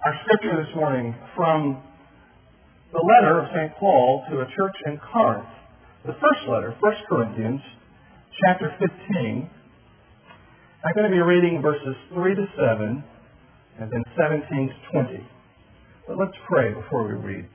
Our scripture this morning from the letter of St. Paul to a church in Corinth. The first letter, 1 Corinthians, chapter 15. I'm going to be reading verses 3 to 7 and then 17 to 20. But let's pray before we read.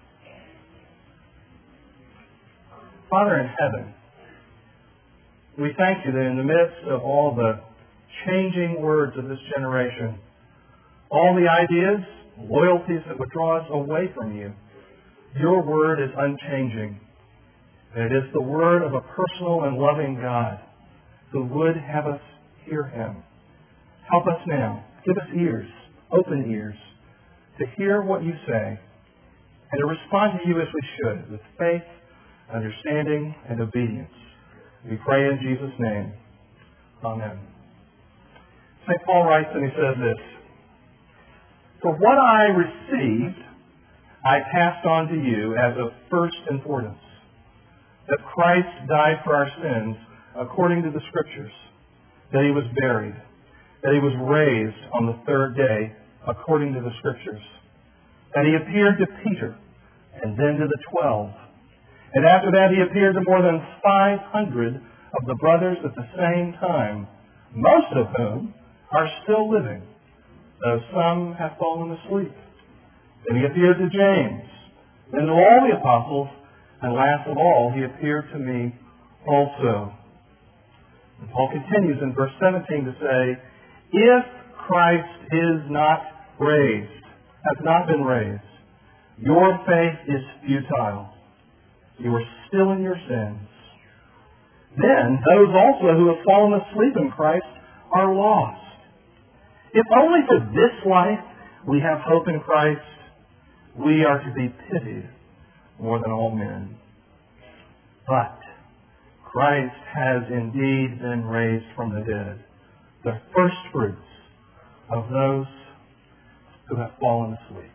Father in heaven, we thank you that in the midst of all the changing words of this generation, all the ideas, loyalties that would draw us away from you, your word is unchanging. And it is the word of a personal and loving God who would have us hear him. Help us now. Give us ears, open ears, to hear what you say and to respond to you as we should, with faith, understanding, and obedience. We pray in Jesus' name. Amen. St. Paul writes and he says this, "For what I received, I passed on to you as of first importance, that Christ died for our sins according to the Scriptures, that he was buried, that he was raised on the third day according to the Scriptures, that he appeared to Peter and then to the 12. And after that he appeared to more than 500 of the brothers at the same time, most of whom are still living, though some have fallen asleep. Then he appeared to James, then to all the apostles, and last of all, he appeared to me also." And Paul continues in verse 17 to say, "If Christ is not raised, has not been raised, your faith is futile. You are still in your sins. Then those also who have fallen asleep in Christ are lost. If only for this life we have hope in Christ, we are to be pitied more than all men. But Christ has indeed been raised from the dead, the first fruits of those who have fallen asleep."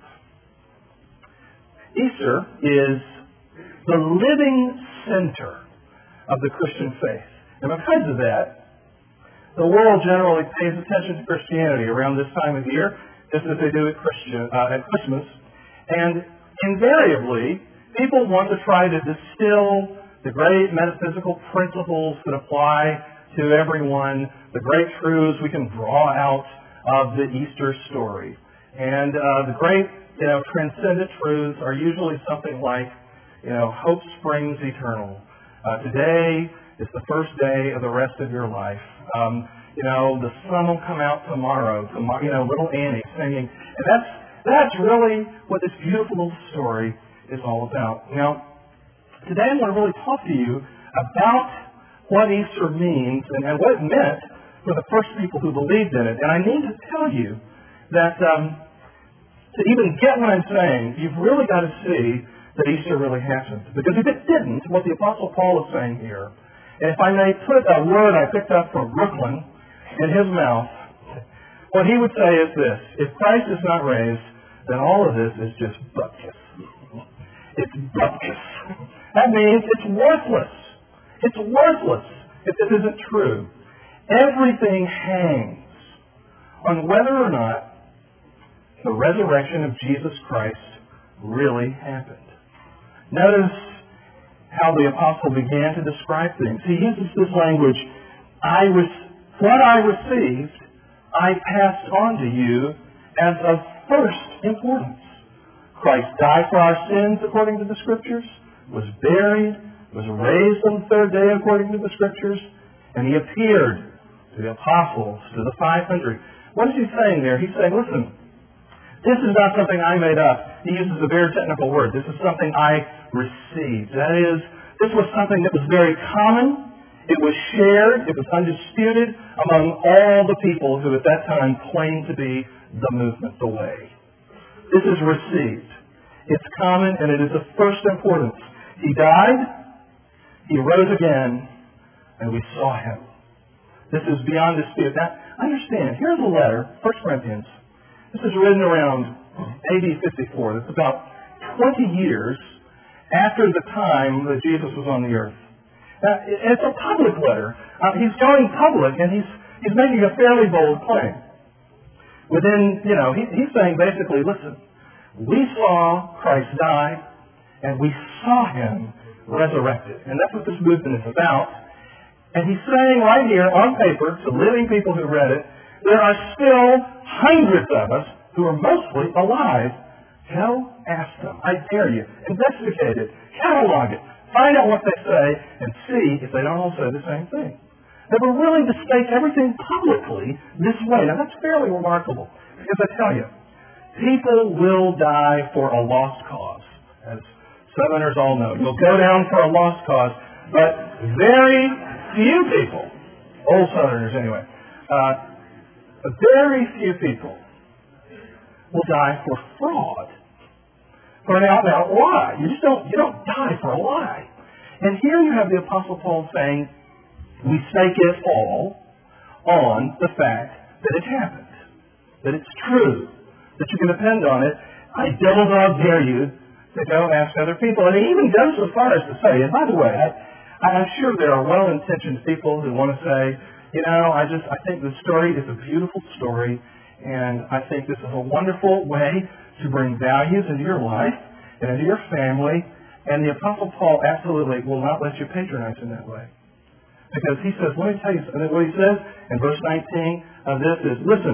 Easter is the living center of the Christian faith. And because of that, the world generally pays attention to Christianity around this time of year, just as they do at Christmas. And invariably, people want to try to distill the great metaphysical principles that apply to everyone, the great truths we can draw out of the Easter story. And the great, transcendent truths are usually something like, hope springs eternal. Today is the first day of the rest of your life. The sun will come out tomorrow. Little Annie singing. And that's really what this beautiful little story is all about. Now, today I want to really talk to you about what Easter means and what it meant for the first people who believed in it. And I need to tell you that to even get what I'm saying, you've really got to see that Easter really happened. Because if it didn't, what the Apostle Paul is saying here, and if I may put a word I picked up from Brooklyn in his mouth, what he would say is this: if Christ is not raised, then all of this is just bupkis. It's bupkis. That means it's worthless. It's worthless if this isn't true. Everything hangs on whether or not the resurrection of Jesus Christ really happened. Notice how the apostle began to describe things. He uses this language, what I received, I passed on to you as of first importance. Christ died for our sins according to the Scriptures, was buried, was raised on the third day according to the Scriptures, and he appeared to the apostles, to the 500. What is he saying there? He's saying, listen, this is not something I made up. He uses a very technical word. This is something I received. That is, this was something that was very common. It was shared. It was undisputed among all the people who at that time claimed to be the movement, the way. This is received. It's common and it is of first importance. He died, he rose again, and we saw him. This is beyond dispute. Now, understand, here's a letter, 1 Corinthians. This is written around AD 54. That's about 20 years after the time that Jesus was on the earth. Now, it's a public letter. He's going public, and he's making a fairly bold claim. Within, he's saying basically, listen, we saw Christ die, and we saw him resurrected. And that's what this movement is about. And he's saying right here on paper to living people who read it, there are still hundreds of us who are mostly alive. Go ask them. I dare you. Investigate it. Catalog it. Find out what they say and see if they don't all say the same thing. They were willing to state everything publicly this way. Now that's fairly remarkable because I tell you, people will die for a lost cause. As Southerners all know, you'll go down for a lost cause, but very few people, old Southerners anyway, very few people will die for fraud. For an out-and-out lie. You don't die for a lie. And here you have the Apostle Paul saying, we stake it all on the fact that it happened. That it's true. That you can depend on it. I double dog dare you to go ask other people. And he even goes so far as to say, and by the way, I'm sure there are well-intentioned people who want to say, I think this story is a beautiful story, and I think this is a wonderful way to bring values into your life and into your family. And the Apostle Paul absolutely will not let you patronize in that way. Because he says, let me tell you something. What he says in verse 19 of this is, listen,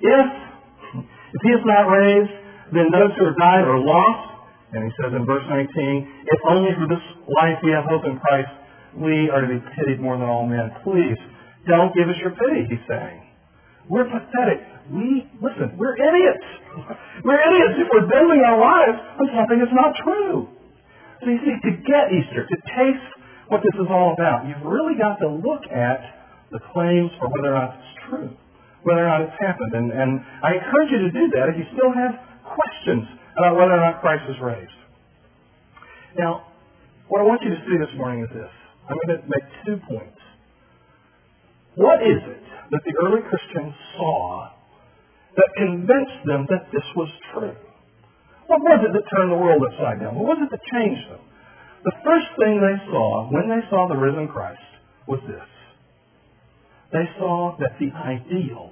if he is not raised, then those who have died are lost. And he says in verse 19, if only for this life we have hope in Christ, we are to be pitied more than all men. Please, don't give us your pity, he's saying. We're pathetic. We're idiots. We're idiots if we're building our lives on something that's not true. So you see, to get Easter, to taste what this is all about, you've really got to look at the claims for whether or not it's true, whether or not it's happened. And I encourage you to do that if you still have questions about whether or not Christ was raised. Now, what I want you to see this morning is this. I'm going to make 2 points. What is it that the early Christians saw that convinced them that this was true? What was it that turned the world upside down? What was it that changed them? The first thing they saw when they saw the risen Christ was this. They saw that the ideal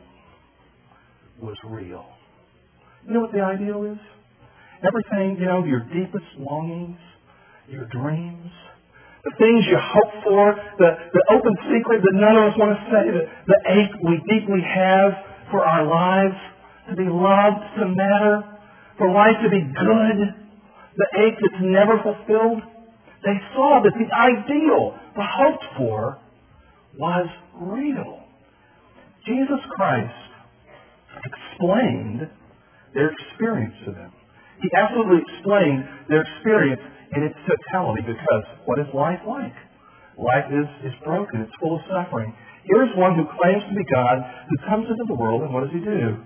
was real. You know what the ideal is? Everything, your deepest longings, your dreams, the things you hope for, the open secret that none of us want to say, the ache we deeply have for our lives to be loved, to matter, for life to be good, the ache that's never fulfilled. They saw that the ideal, the hoped for, was real. Jesus Christ explained their experience to them. He absolutely explained their experience in its totality, because what is life like? Life is broken. It's full of suffering. Here's one who claims to be God, who comes into the world, and what does he do?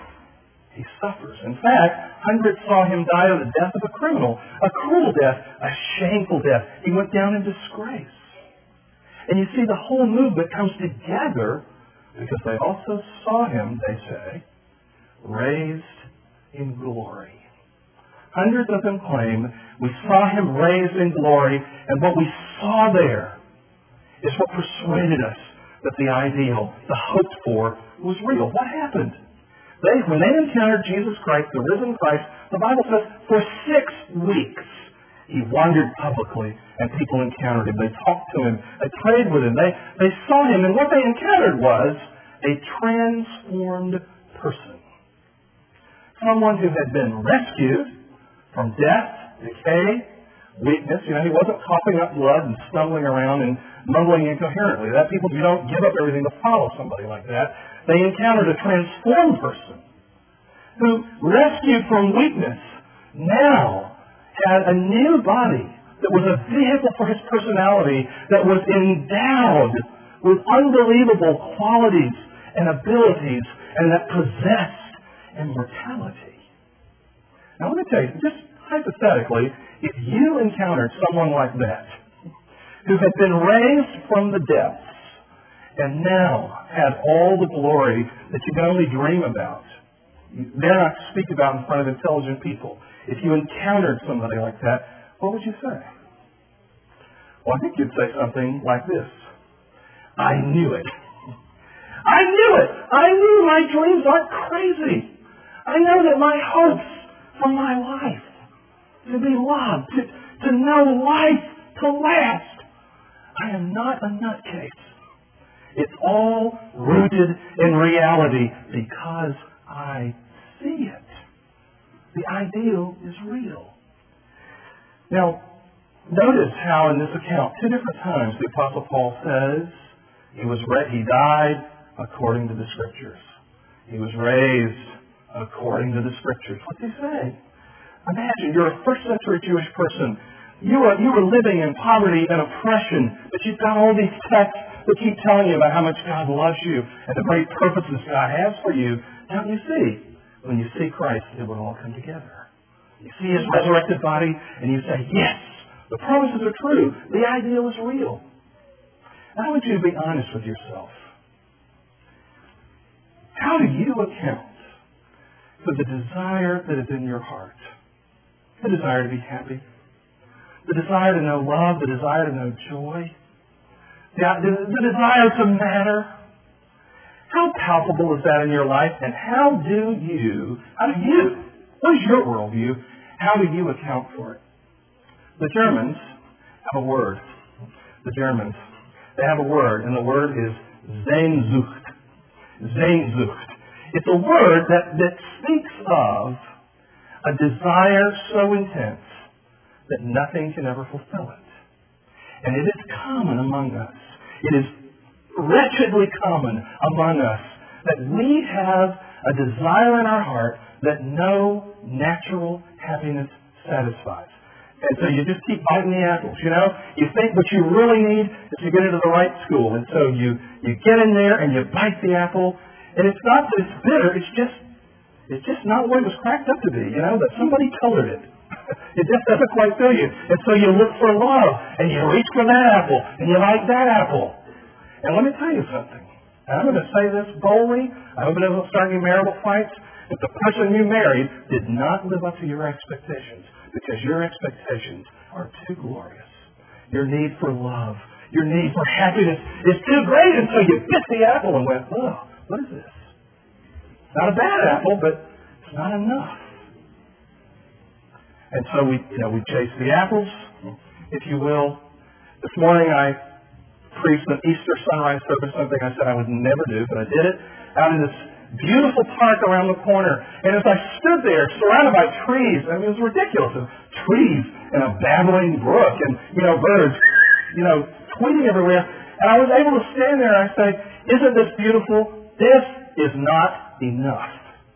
He suffers. In fact, hundreds saw him die of the death of a criminal, a cruel death, a shameful death. He went down in disgrace. And you see, the whole movement comes together because they also saw him, they say, raised in glory. Hundreds of them claim we saw him raised in glory, and what we saw there is what persuaded us that the ideal, the hoped for, was real. What happened? When they encountered Jesus Christ, the risen Christ, the Bible says for 6 weeks he wandered publicly and people encountered him. They talked to him. They prayed with him. They saw him, and what they encountered was a transformed person. Someone who had been rescued from death, decay, weakness. He wasn't coughing up blood and stumbling around and mumbling incoherently. You don't give up everything to follow somebody like that. They encountered a transformed person who, rescued from weakness, now had a new body that was a vehicle for his personality, that was endowed with unbelievable qualities and abilities, and that possessed immortality. Now, let me tell you, just hypothetically, if you encountered someone like that, who had been raised from the depths and now had all the glory that you can only dream about, dare not speak about in front of intelligent people, if you encountered somebody like that, what would you say? Well, I think you'd say something like this. I knew it. I knew it. I knew my dreams aren't crazy. I know that my hopes for my life, to be loved, to know life to last, I am not a nutcase. It's all rooted in reality because I see it. The ideal is real. Now, notice how in this account, 2 different times the Apostle Paul says he died according to the Scriptures. He was raised according to the Scriptures. What's he saying? Imagine you're a first century Jewish person. You were living in poverty and oppression, but you've got all these texts that keep telling you about how much God loves you and the great purposes God has for you. Don't you see? When you see Christ, it will all come together. You see His resurrected body, and you say, yes, the promises are true. The ideal is real. I want you to be honest with yourself. How do you account for the desire that is in your heart? The desire to be happy. The desire to know love. The desire to know joy. The desire to matter. How palpable is that in your life? And what is your worldview? How do you account for it? The Germans have a word. They have a word, and the word is Sehnsucht. Sehnsucht. It's a word that speaks of a desire so intense that nothing can ever fulfill it. And it is common among us. It is wretchedly common among us that we have a desire in our heart that no natural happiness satisfies. And so you just keep biting the apples, You think what you really need is to get into the right school. And so you get in there and you bite the apple. And it's not that it's bitter, it's just not what it was cracked up to be, That somebody colored it. It just doesn't quite fill you. And so you look for love, and you reach for that apple, and you like that apple. And let me tell you something. And I'm going to say this boldly. I hope it doesn't start any marital fights. But the person you married did not live up to your expectations because your expectations are too glorious. Your need for love, your need for happiness is too great, and so you bit the apple and went, oh, what is this? Not a bad apple, but it's not enough. And so we chase the apples, if you will. This morning I preached an Easter sunrise service, something I said I would never do, but I did it, out in this beautiful park around the corner. And as I stood there, surrounded by trees, it was ridiculous. Trees and a babbling brook and, birds, tweeting everywhere. And I was able to stand there and I say, isn't this beautiful? This is not enough.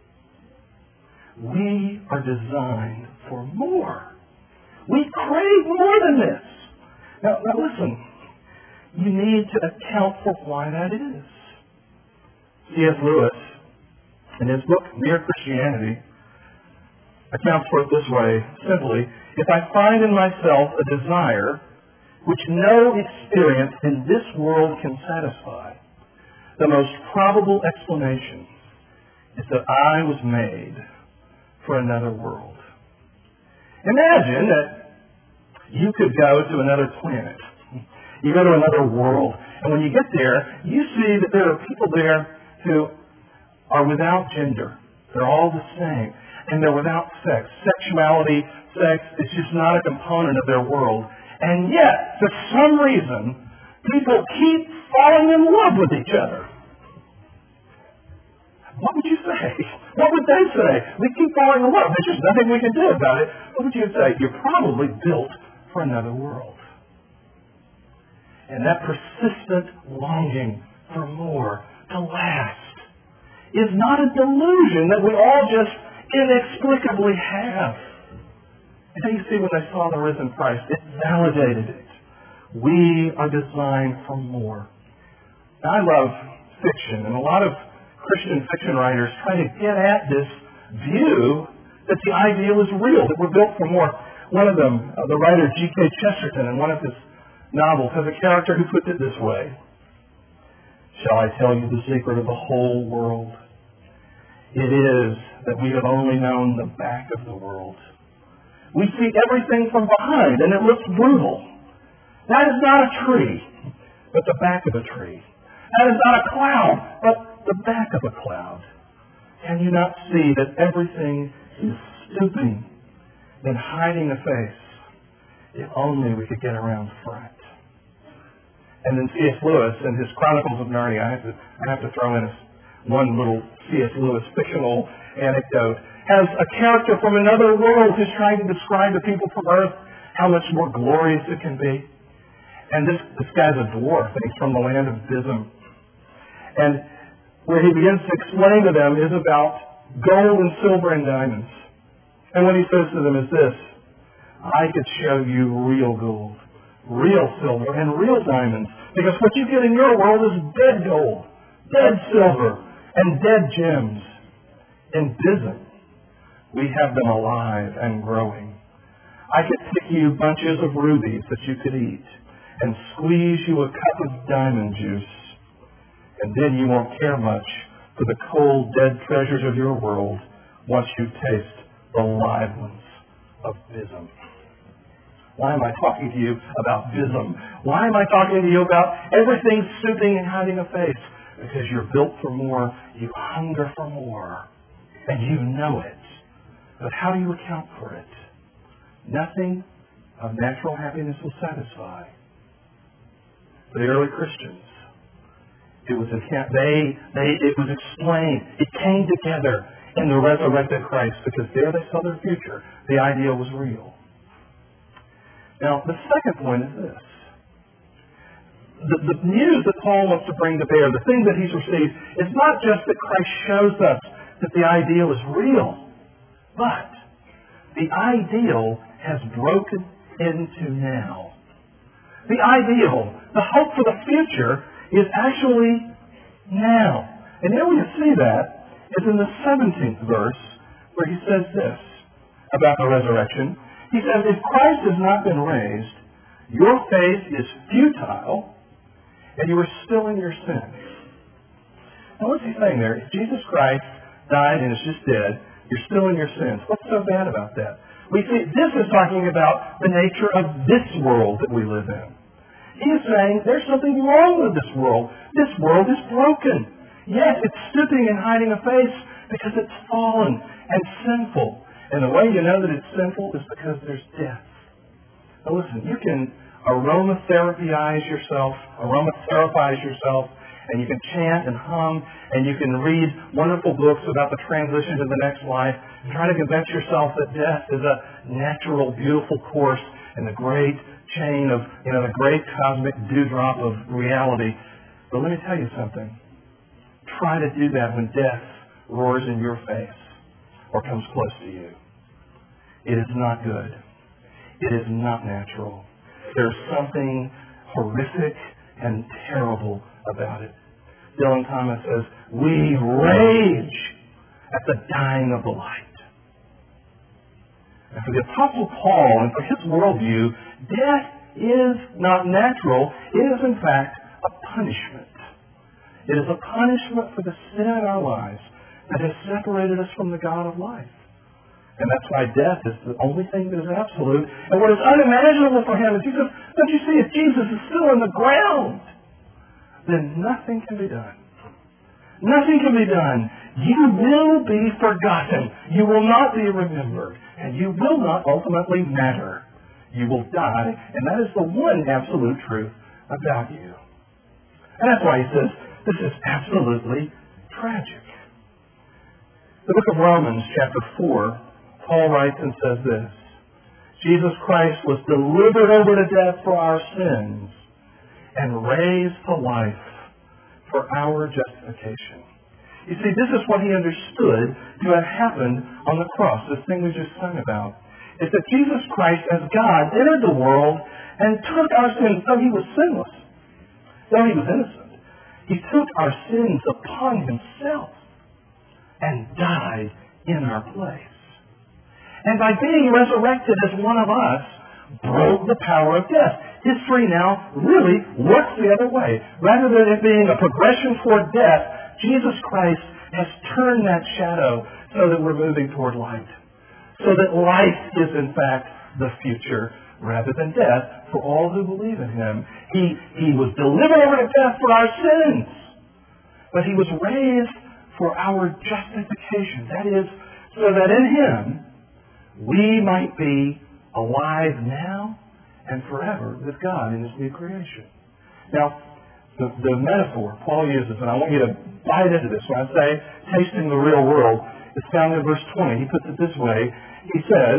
We are designed for more. We crave more than this. Now listen, you need to account for why that is. C.S. Lewis, in his book, Mere Christianity, accounts for it this way, simply, if I find in myself a desire which no experience in this world can satisfy, the most probable explanation is that I was made for another world. Imagine that you could go to another planet. You go to another world. And when you get there, you see that there are people there who are without gender. They're all the same. And they're without sex. Sexuality, sex is just not a component of their world. And yet, for some reason, people keep falling in love with each other. What would you say? What would they say? We keep falling in love. There's just nothing we can do about it. What would you say? You're probably built for another world. And that persistent longing for more, to last, is not a delusion that we all just inexplicably have. And then you see when they saw the risen Christ, it validated it. We are designed for more. Now, I love fiction, and a lot of Christian fiction writers try to get at this view that the ideal is real, that we're built for more. One of them, the writer G.K. Chesterton, in one of his novels, has a character who puts it this way. Shall I tell you the secret of the whole world? It is that we have only known the back of the world. We see everything from behind, and it looks brutal. That is not a tree, but the back of a tree. That is not a cloud, but the back of a cloud. Can you not see that everything is stooping and hiding a face? If only we could get around front. And then C.S. Lewis in his Chronicles of Narnia, I have to throw in one little C.S. Lewis fictional anecdote, has a character from another world who's trying to describe to people from Earth how much more glorious it can be. And this guy's a dwarf, and he's from the land of Bism. And where he begins to explain to them is about gold and silver and diamonds. And what he says to them is this: I could show you real gold, real silver, and real diamonds. Because what you get in your world is dead gold, dead silver, and dead gems. In Bism, we have them alive and growing. I could pick you bunches of rubies that you could eat and squeeze you a cup of diamond juice. And then you won't care much for the cold, dead treasures of your world once you taste the live ones of Bism. Why am I talking to you about Bism? Why am I talking to you about everything stooping and hiding a face? Because you're built for more, you hunger for more, and you know it. But how do you account for it? Nothing of natural happiness will satisfy. For the early Christians, it was explained. It came together in the resurrected Christ because there they saw their future. The idea was real. Now, the second point is this. The news that Paul wants to bring to bear, the thing that he's received, is not just that Christ shows us that the ideal is real, but the ideal has broken into now. The ideal, the hope for the future, is actually now. And here we see that is in the 17th verse, where he says this about the resurrection. He says, if Christ has not been raised, your faith is futile, and you are still in your sins. Now what's he saying there? If Jesus Christ died and is just dead, you're still in your sins. What's so bad about that? We see this is talking about the nature of this world that we live in. He is saying there's something wrong with this world. This world is broken. Yes, it's stooping and hiding a face because it's fallen and sinful. And the way you know that it's sinful is because there's death. Now listen, you can aromatherapyize yourself, and you can chant and hum, and you can read wonderful books about the transition to the next life, and try to convince yourself that death is a natural, beautiful course in the great chain of, the great cosmic dewdrop of reality. But let me tell you something. Try to do that when death roars in your face or comes close to you. It is not good. It is not natural. There's something horrific and terrible about it. Dylan Thomas says, we rage at the dying of the light. And for the Apostle Paul and for his worldview, death is not natural. It is, in fact, a punishment. It is a punishment for the sin in our lives that has separated us from the God of life. And that's why death is the only thing that is absolute. And what is unimaginable for him is he says, don't you see, if Jesus is still in the ground, then nothing can be done. Nothing can be done. You will be forgotten. You will not be remembered. And you will not ultimately matter. You will die. And that is the one absolute truth about you. And that's why he says, this is absolutely tragic. The book of Romans, chapter 4, Paul writes and says this: Jesus Christ was delivered over to death for our sins and raised to life for our justification. You see, this is what he understood to have happened on the cross, this thing we just sung about. Is that Jesus Christ, as God, entered the world and took our sins, though he was sinless, though he was innocent. He took our sins upon himself and died in our place. And by being resurrected as one of us, broke the power of death. History now really works the other way. Rather than it being a progression toward death, Jesus Christ has turned that shadow so that we're moving toward light. So that life is in fact the future rather than death for all who believe in him. He was delivered over to death for our sins. But he was raised for our justification. That is, so that in Him we might be alive now and forever with God in His new creation. Now, the metaphor Paul uses, and I want you to bite into this when I say tasting the real world, is found in verse 20. He puts it this way. He says,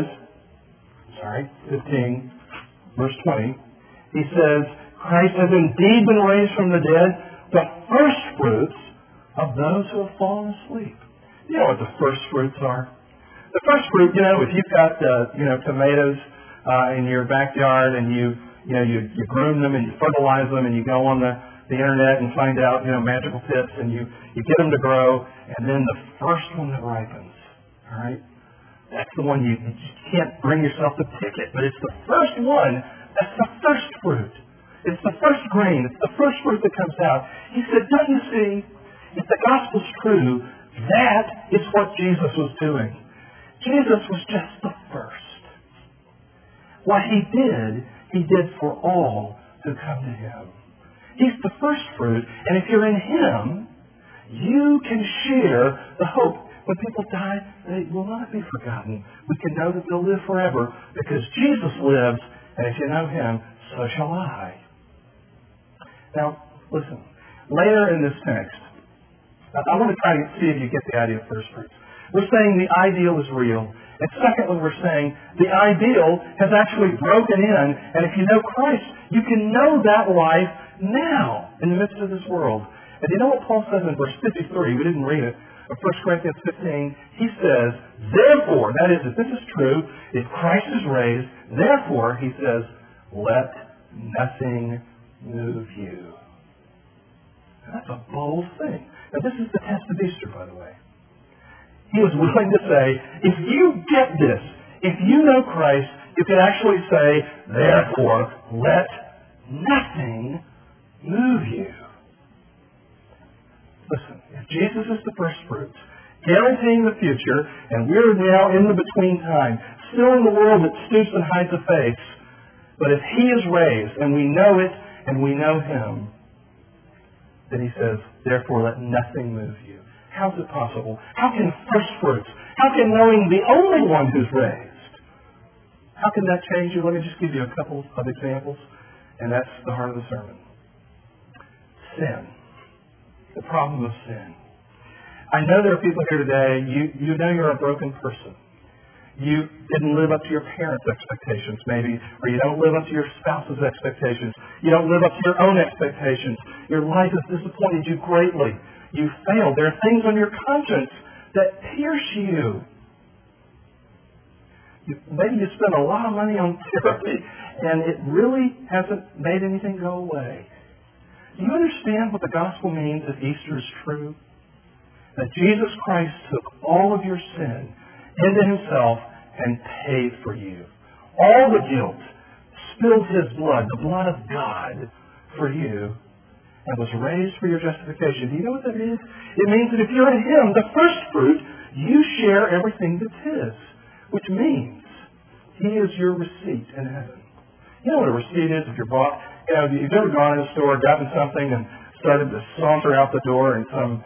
15, verse 20, he says, Christ has indeed been raised from the dead, the first fruits of those who have fallen asleep. You know what the first fruits are? The first fruit, if you've got, tomatoes in your backyard and you groom them and you fertilize them and you go on the internet and find out, magical tips and you get them to grow, and then the first one that ripens, all right? That's the one you can't bring yourself to pick it, but it's the first one. That's the first fruit. It's the first grain. It's the first fruit that comes out. He said, don't you see, if the gospel's true, that is what Jesus was doing. Jesus was just the first. What He did for all who come to Him. He's the first fruit, and if you're in Him, you can share the hope. When people die, they will not be forgotten. We can know that they'll live forever because Jesus lives, and if you know Him, so shall I. Now, listen. Later in this text, I want to try to see if you get the idea of first fruits. We're saying the ideal is real. And secondly, we're saying the ideal has actually broken in, and if you know Christ, you can know that life now in the midst of this world. And you know what Paul says in verse 53? We didn't read it. Of 1 Corinthians 15, he says, therefore, that is, if this is true, if Christ is raised, therefore, he says, let nothing move you. And that's a bold thing. Now, this is the test of Easter, by the way. He was willing to say, if you get this, if you know Christ, you can actually say, therefore, let nothing move you. Listen, if Jesus is the first fruits, guaranteeing the future, and we're now in the between time, still in the world that stoops and hides a face, but if He is raised, and we know it, and we know Him, then He says, therefore let nothing move you. How is it possible? How can first fruits, how can knowing the only one who's raised, how can that change you? Let me just give you a couple of examples, and that's the heart of the sermon. Sin. The problem of sin. I know there are people here today, you know you're a broken person. You didn't live up to your parents' expectations, maybe, or you don't live up to your spouse's expectations. You don't live up to your own expectations. Your life has disappointed you greatly. You failed. There are things on your conscience that pierce you. Maybe you spent a lot of money on therapy, and it really hasn't made anything go away. Do you understand what the gospel means if Easter is true? That Jesus Christ took all of your sin into Himself and paid for you. All the guilt, spilled His blood, the blood of God, for you, and was raised for your justification. Do you know what that is? It means that if you're in Him, the first fruit, you share everything that's His, which means He is your receipt in heaven. You know what a receipt is if you're bought? You've ever gone in a store, gotten something, and started to saunter out the door, and some,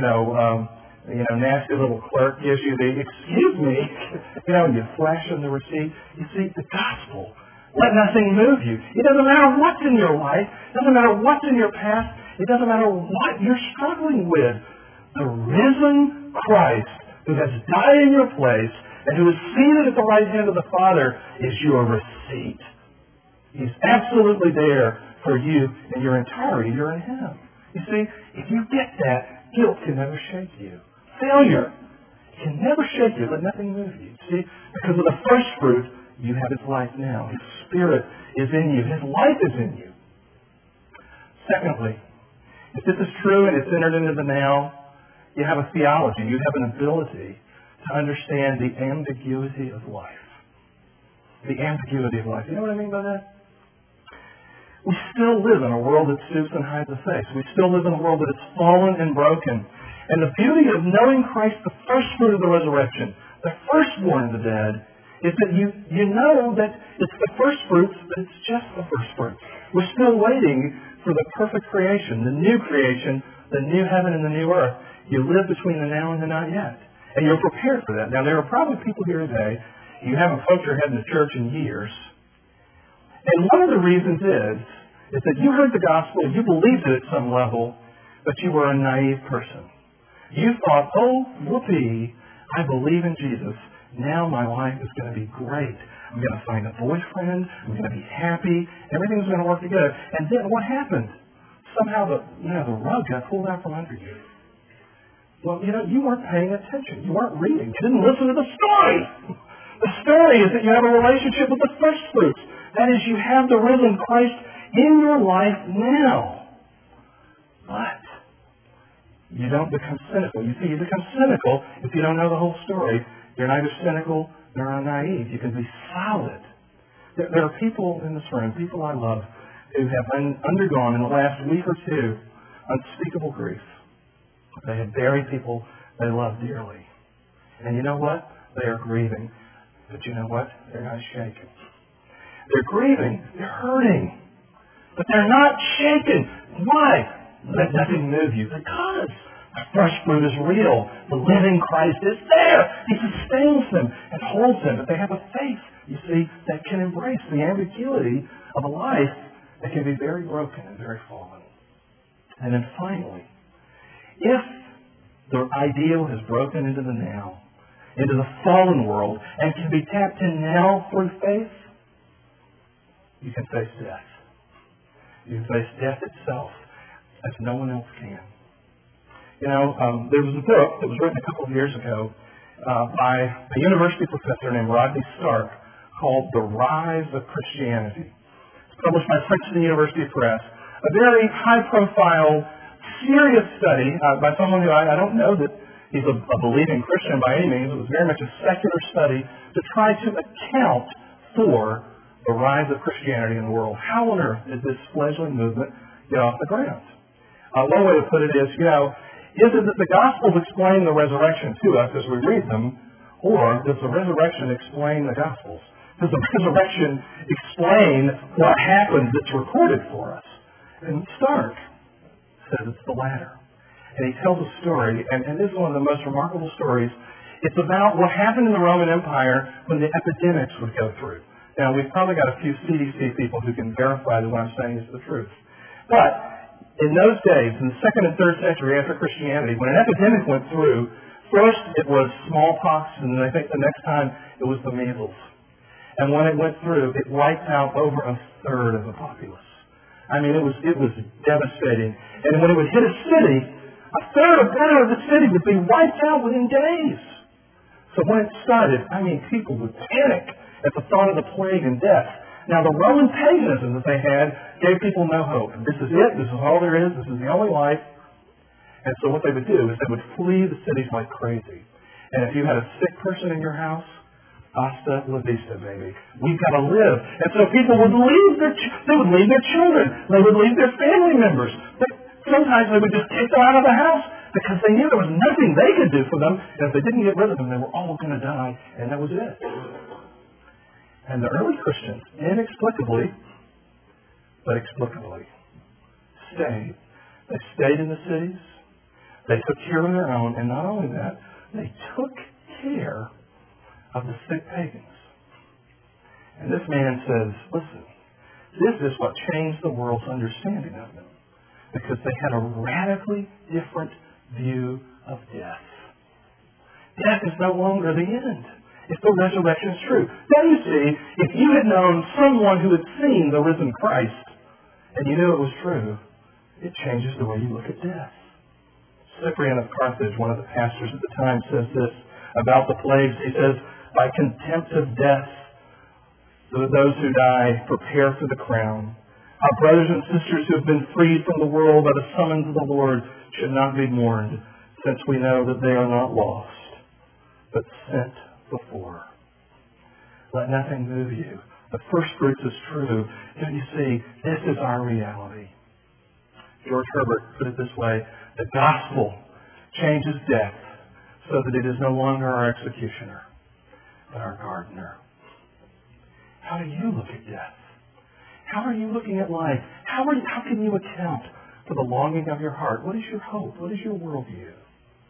nasty little clerk gives you the "excuse me," and you flash in the receipt. You see, the gospel. Let nothing move you. It doesn't matter what's in your life. It doesn't matter what's in your past. It doesn't matter what you're struggling with. The risen Christ, who has died in your place and who is seated at the right hand of the Father, is your receipt. He's absolutely there for you in your entirety. You're in Him. You see, if you get that, guilt can never shake you. Failure can never shake you. Let nothing move you. See, because of the first fruit, you have His life now. His Spirit is in you. His life is in you. Secondly, if this is true and it's entered into the now, you have a theology. You have an ability to understand the ambiguity of life. The ambiguity of life. You know what I mean by that? We still live in a world that stoops and hides the face. We still live in a world that is fallen and broken. And the beauty of knowing Christ, the first fruit of the resurrection, the firstborn of the dead, is that you know that it's the first fruits, but it's just the first fruits. We're still waiting for the perfect creation, the new new heaven and the new earth. You live between the now and the not yet. And you're prepared for that. Now, there are probably people here today, you haven't poked your head in the church in years. And one of the reasons is that you heard the gospel, you believed it at some level, but you were a naive person. You thought, oh, whoopee, I believe in Jesus. Now my life is going to be great. I'm going to find a boyfriend. I'm going to be happy. Everything's going to work together. And then what happened? Somehow the rug got pulled out from under you. Well, you weren't paying attention. You weren't reading. You didn't listen to the story. The story is that you have a relationship with the first fruits. That is, you have the risen Christ in your life now. But you don't become cynical. You see, you become cynical if you don't know the whole story. You're neither cynical nor naive. You can be solid. There are people in this room, people I love, who have undergone in the last week or two unspeakable grief. They have buried people they love dearly. And you know what? They are grieving. But you know what? They're not shaken. They're grieving. They're hurting. But they're not shaken. Why? Let nothing move you. Because the first fruit is real. The living Christ is there. He sustains them and holds them. But they have a faith, you see, that can embrace the ambiguity of a life that can be very broken and very fallen. And then finally, if the ideal has broken into the now, into the fallen world, and can be tapped in now through faith, you can face death. You can face death itself as no one else can. There was a book that was written a couple of years ago by a university professor named Rodney Stark called The Rise of Christianity. It's published by Princeton University Press. A very high-profile, serious study by someone who I don't know that he's a believing Christian by any means. It was very much a secular study to try to account for the rise of Christianity in the world. How on earth did this fledgling movement get off the ground? One way to put it is, is it that the Gospels explain the resurrection to us as we read them, or does the resurrection explain the Gospels? Does the resurrection explain what happened that's recorded for us? And Stark says it's the latter. And he tells a story, and this is one of the most remarkable stories. It's about what happened in the Roman Empire when the epidemics would go through. Now, we've probably got a few CDC people who can verify that what I'm saying is the truth. But in those days, in the 2nd and 3rd century after Christianity, when an epidemic went through, first it was smallpox, and then I think the next time it was the measles. And when it went through, it wiped out over a third of the populace. I mean, it was devastating. And when it would hit a city, a third or better of the city would be wiped out within days. So when it started, people would panic at the thought of the plague and death. Now, the Roman paganism that they had gave people no hope. This is it. This is all there is. This is the only life. And so what they would do is they would flee the cities like crazy. And if you had a sick person in your house, hasta la vista, baby. We've got to live. And so people would leave their children. They would leave their family members. Sometimes they would just kick them out of the house because they knew there was nothing they could do for them. And if they didn't get rid of them, they were all going to die. And that was it. And the early Christians, inexplicably, but explicably, stayed. They stayed in the cities. They took care of their own. And not only that, they took care of the sick pagans. And this man says, listen, this is what changed the world's understanding of them. Because they had a radically different view of death. Death is no longer the end if the resurrection is true. Now you see, if you had known someone who had seen the risen Christ, and you knew it was true, it changes the way you look at death. Cyprian of Carthage, one of the pastors at the time, says this about the plagues. He says, by contempt of death, those who die prepare for the crown. Our brothers and sisters who have been freed from the world by the summons of the Lord should not be mourned, since we know that they are not lost, but sent before. Let nothing move you. The first fruits is true. Don't you see, this is our reality. George Herbert put it this way, the gospel changes death so that it is no longer our executioner, but our gardener. How do you look at death? How are you looking at life? How can you account for the longing of your heart? What is your hope? What is your worldview?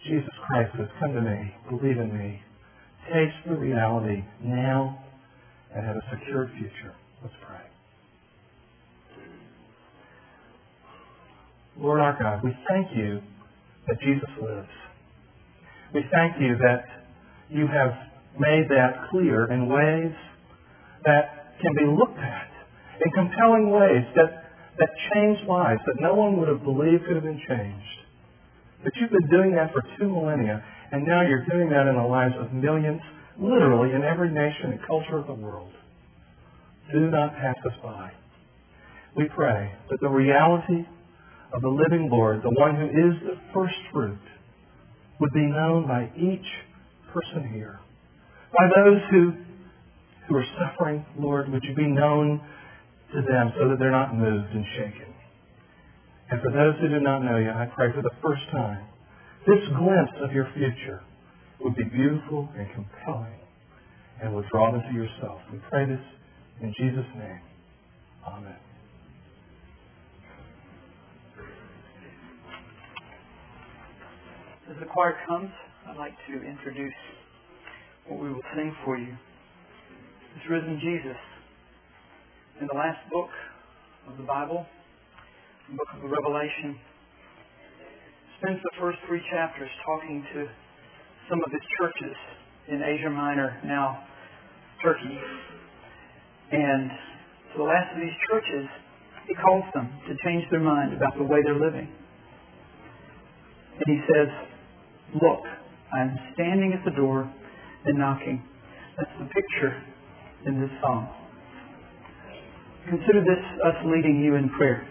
Jesus Christ says, come to me, believe in me, taste the reality now, and have a secure future. Let's pray. Lord our God, we thank you that Jesus lives. We thank you that you have made that clear in ways that can be looked at, in compelling ways that change lives, that no one would have believed could have been changed. But you've been doing that for 2 millennia, and now you're doing that in the lives of millions, literally in every nation and culture of the world. Do not pass us by. We pray that the reality of the living Lord, the one who is the first fruit, would be known by each person here. By those who are suffering, Lord, would you be known to them so that they're not moved and shaken. And for those who do not know you, I pray for the first time, this glimpse of your future would be beautiful and compelling and would draw them to yourself. We pray this in Jesus' name. Amen. As the choir comes, I'd like to introduce what we will sing for you. This risen Jesus, in the last book of the Bible, the book of the Revelation, spends the first 3 chapters talking to some of his churches in Asia Minor, now Turkey. And to the last of these churches, he calls them to change their mind about the way they're living. And he says, look, I'm standing at the door and knocking. That's the picture in this song. Consider this us leading you in prayer.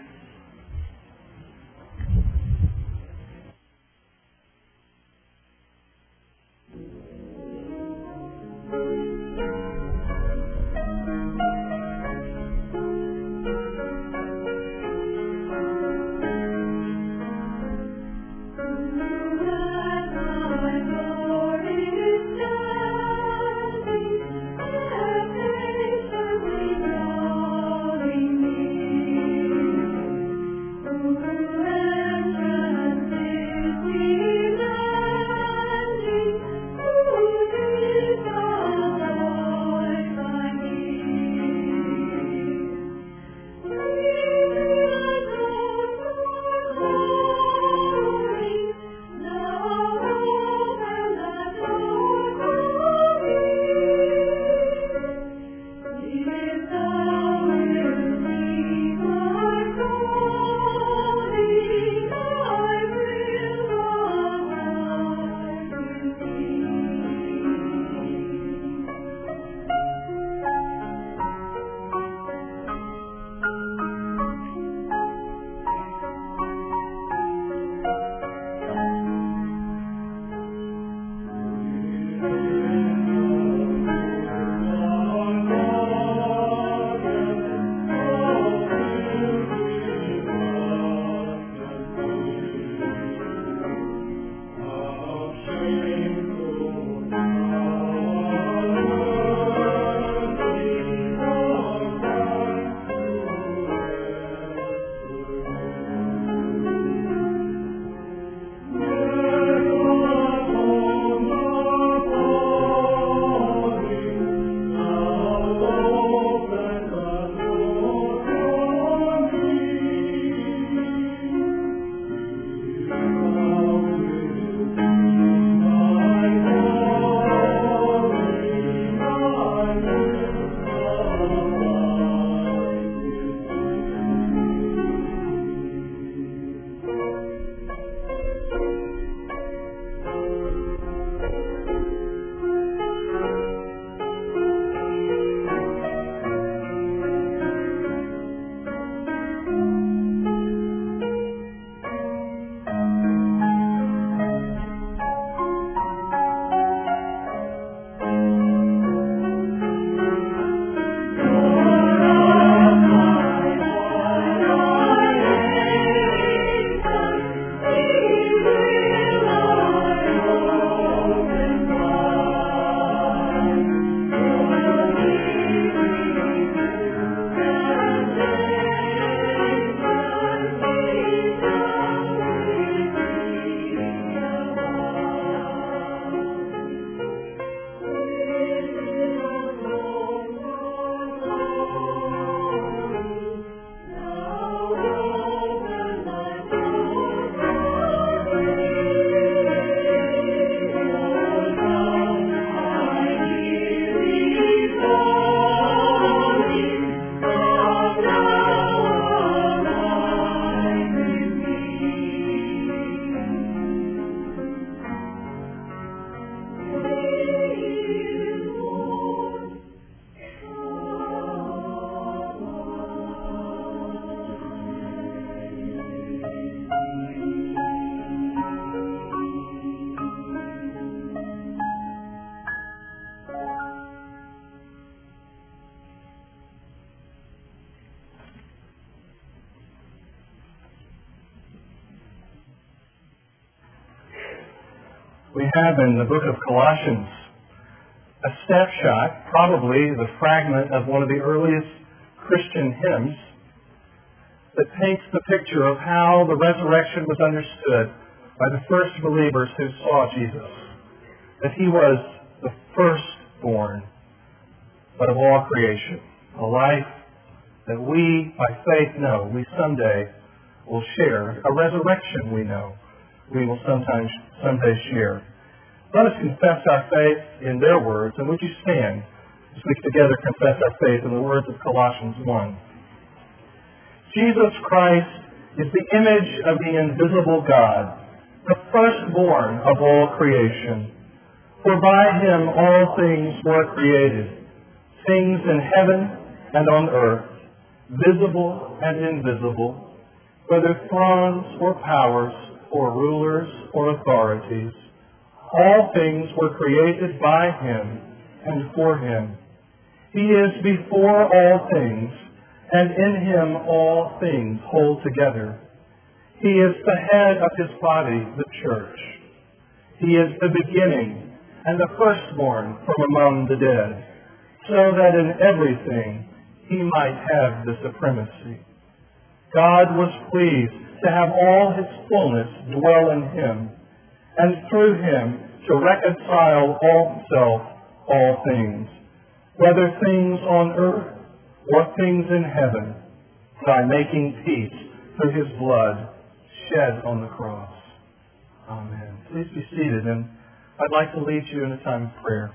have in the book of Colossians a snapshot, probably the fragment of one of the earliest Christian hymns that paints the picture of how the resurrection was understood by the first believers who saw Jesus. That he was the firstborn, but of all creation. A life that we, by faith, know we someday will share. A resurrection we know we will someday share. Let us confess our faith in their words, and would you stand as we together confess our faith in the words of Colossians 1. Jesus Christ is the image of the invisible God, the firstborn of all creation. For by him all things were created, things in heaven and on earth, visible and invisible, whether thrones or powers or rulers or authorities. All things were created by him and for him. He is before all things, and in him all things hold together. He is the head of his body, the church. He is the beginning and the firstborn from among the dead, so that in everything he might have the supremacy. God was pleased to have all his fullness dwell in him, and through him to reconcile all things, whether things on earth or things in heaven, by making peace through his blood shed on the cross. Amen. Please be seated, and I'd like to lead you in a time of prayer.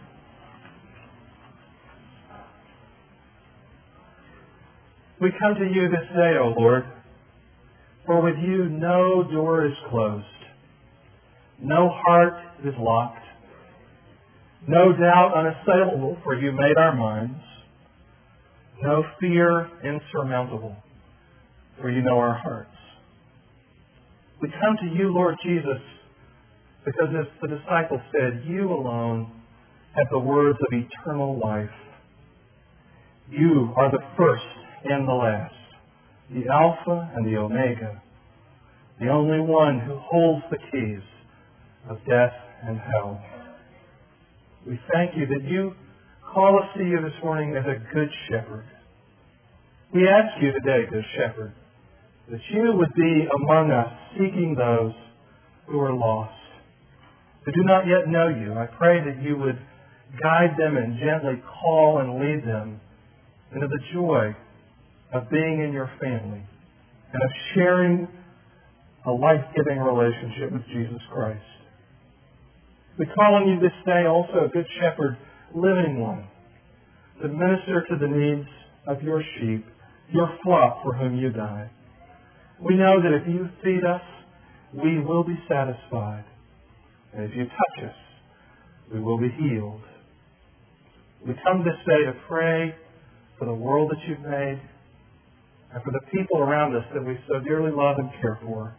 We come to you this day, O Lord, for with you no door is closed, no heart is locked, no doubt unassailable, for you made our minds, no fear insurmountable, for you know our hearts. We come to you, Lord Jesus, because as the disciples said, you alone have the words of eternal life. You are the first and the last, the Alpha and the Omega, the only one who holds the keys of death and hell. We thank you that you call us to you this morning as a good shepherd. We ask you today, good shepherd, that you would be among us seeking those who are lost, who do not yet know you. I pray that you would guide them and gently call and lead them into the joy of being in your family and of sharing a life-giving relationship with Jesus Christ. We call on you this day also, Good Shepherd, living one, to minister to the needs of your sheep, your flock for whom you died. We know that if you feed us, we will be satisfied. And if you touch us, we will be healed. We come this day to pray for the world that you've made and for the people around us that we so dearly love and care for.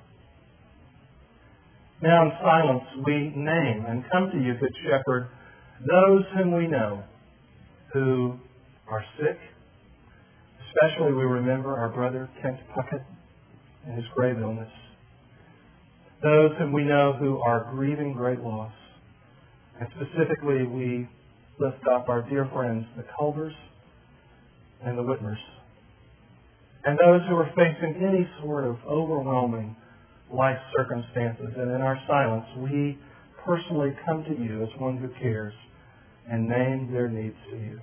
Now in silence we name and come to you, Good Shepherd, those whom we know who are sick. Especially we remember our brother Kent Puckett and his grave illness. Those whom we know who are grieving great loss. And specifically we lift up our dear friends, the Culvers and the Whitmers. And those who are facing any sort of overwhelming life circumstances. And in our silence, we personally come to you as one who cares and name their needs to you.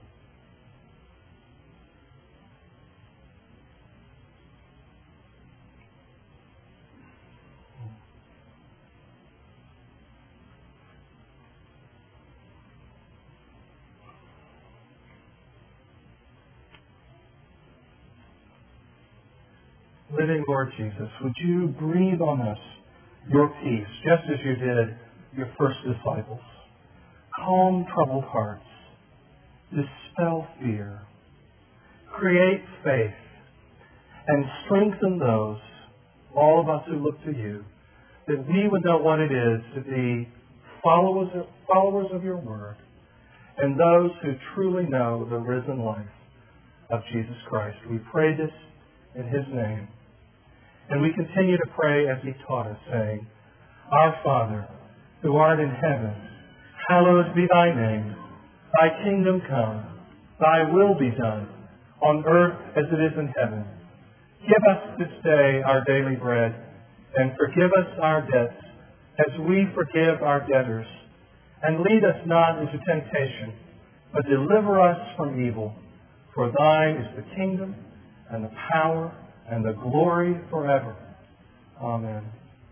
Living Lord Jesus, would you breathe on us your peace, just as you did your first disciples? Calm troubled hearts, dispel fear, create faith, and strengthen those, all of us who look to you, that we would know what it is to be followers of your word, and those who truly know the risen life of Jesus Christ. We pray this in his name. And we continue to pray as he taught us, saying, Our Father, who art in heaven, hallowed be thy name. Thy kingdom come, thy will be done, on earth as it is in heaven. Give us this day our daily bread, and forgive us our debts, as we forgive our debtors. And lead us not into temptation, but deliver us from evil. For thine is the kingdom, and the power, and the glory forever. Amen.